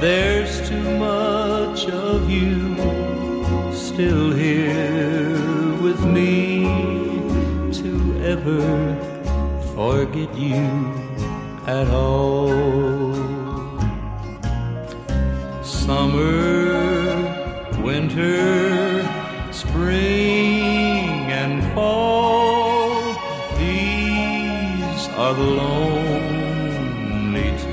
There's too much of you still here with me to ever forget you at all. Summer, winter, spring and fall, these are the lone